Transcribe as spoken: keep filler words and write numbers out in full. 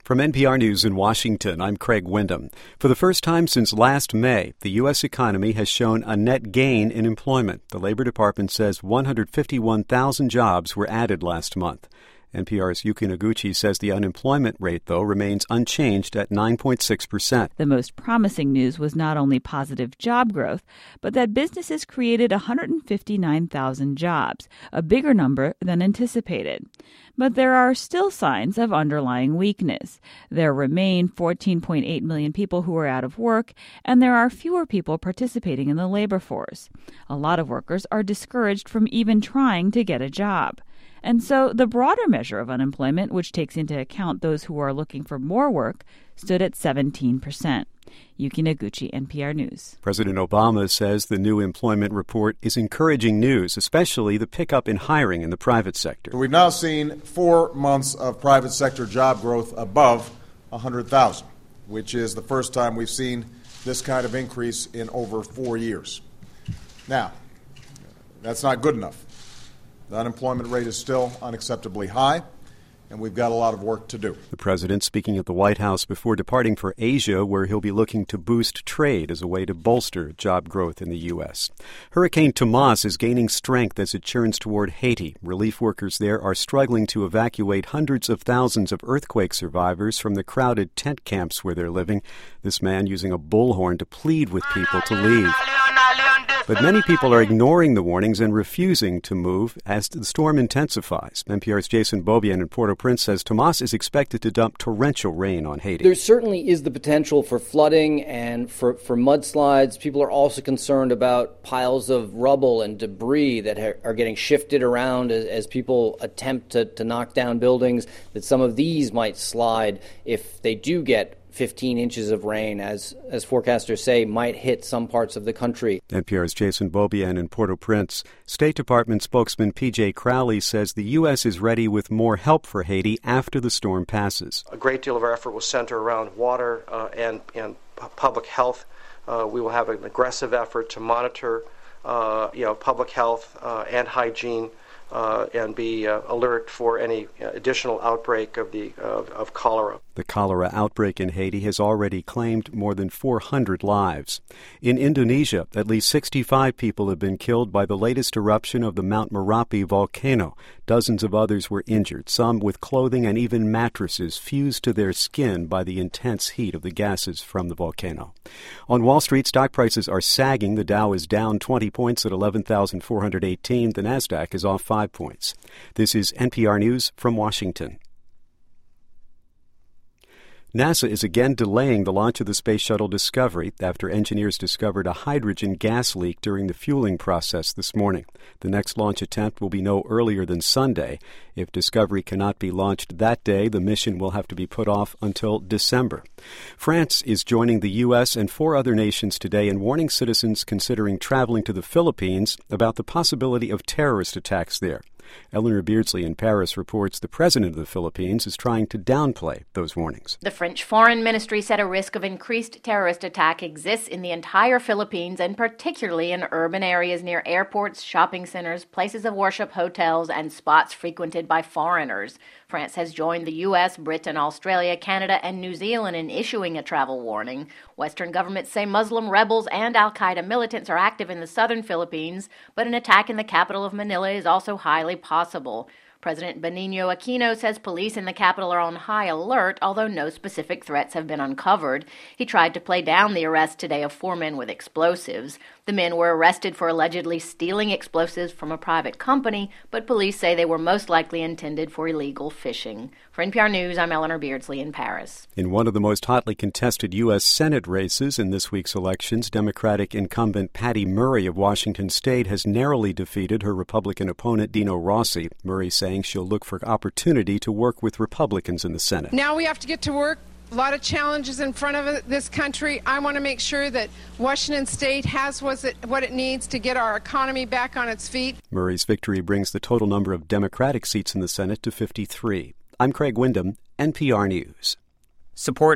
From N P R News in Washington, I'm Craig Windham. For the first time since last May, the U S economy has shown a net gain in employment. The Labor Department says one hundred fifty-one thousand jobs were added last month. N P R's Yuki Noguchi says the unemployment rate, though, remains unchanged at nine point six percent. The most promising news was not only positive job growth, but that businesses created one hundred fifty-nine thousand jobs, a bigger number than anticipated. But there are still signs of underlying weakness. There remain fourteen point eight million people who are out of work, and there are fewer people participating in the labor force. A lot of workers are discouraged from even trying to get a job. And so the broader measure of unemployment, which takes into account those who are looking for more work, stood at seventeen percent. Yuki Noguchi, N P R News. President Obama says the new employment report is encouraging news, especially the pickup in hiring in the private sector. We've now seen four months of private sector job growth above one hundred thousand, which is the first time we've seen this kind of increase in over four years. Now, that's not good enough. The unemployment rate is still unacceptably high, and we've got a lot of work to do. The president speaking at the White House before departing for Asia, where he'll be looking to boost trade as a way to bolster job growth in the U S. Hurricane Tomas is gaining strength as it churns toward Haiti. Relief workers there are struggling to evacuate hundreds of thousands of earthquake survivors from the crowded tent camps where they're living. This man using a bullhorn to plead with people to leave. But many people are ignoring the warnings and refusing to move as the storm intensifies. N P R's Jason Beaubien in Port-au-Prince says Tomas is expected to dump torrential rain on Haiti. There certainly is the potential for flooding and for, for mudslides. People are also concerned about piles of rubble and debris that ha- are getting shifted around as, as people attempt to, to knock down buildings, that some of these might slide if they do get fifteen inches of rain, as as forecasters say, might hit some parts of the country. N P R's Jason Beaubien in Port-au-Prince. State Department spokesman P J Crowley says the U S is ready with more help for Haiti after the storm passes. A great deal of our effort will center around water uh, and, and public health. Uh, we will have an aggressive effort to monitor uh, you know, public health uh, and hygiene. Uh, and be uh, alert for any uh, additional outbreak of the of, of cholera. The cholera outbreak in Haiti has already claimed more than four hundred lives. In Indonesia, at least sixty-five people have been killed by the latest eruption of the Mount Merapi volcano. Dozens of others were injured, some with clothing and even mattresses fused to their skin by the intense heat of the gases from the volcano. On Wall Street, stock prices are sagging. The Dow is down twenty points at eleven thousand four hundred eighteen. The Nasdaq is off five points. This is N P R News from Washington. NASA is again delaying the launch of the Space Shuttle Discovery after engineers discovered a hydrogen gas leak during the fueling process this morning. The next launch attempt will be no earlier than Sunday. If Discovery cannot be launched that day, the mission will have to be put off until December. France is joining the U S and four other nations today in warning citizens considering traveling to the Philippines about the possibility of terrorist attacks there. Eleanor Beardsley in Paris reports the president of the Philippines is trying to downplay those warnings. The French Foreign Ministry said a risk of increased terrorist attack exists in the entire Philippines, and particularly in urban areas near airports, shopping centers, places of worship, hotels, and spots frequented by foreigners. France has joined the U S, Britain, Australia, Canada, and New Zealand in issuing a travel warning. Western governments say Muslim rebels and al-Qaeda militants are active in the southern Philippines, but an attack in the capital of Manila is also highly possible. President Benigno Aquino says police in the capital are on high alert, although no specific threats have been uncovered. He tried to play down the arrest today of four men with explosives. The men were arrested for allegedly stealing explosives from a private company, but police say they were most likely intended for illegal fishing. For N P R News, I'm Eleanor Beardsley in Paris. In one of the most hotly contested U S. Senate races in this week's elections, Democratic incumbent Patty Murray of Washington State has narrowly defeated her Republican opponent Dino Rossi. Murray saying she'll look for opportunity to work with Republicans in the Senate. Now we have to get to work. A lot of challenges in front of this country. I want to make sure that Washington State has what it, what it needs to get our economy back on its feet. Murray's victory brings the total number of Democratic seats in the Senate to fifty-three. I'm Craig Windham, N P R News. Support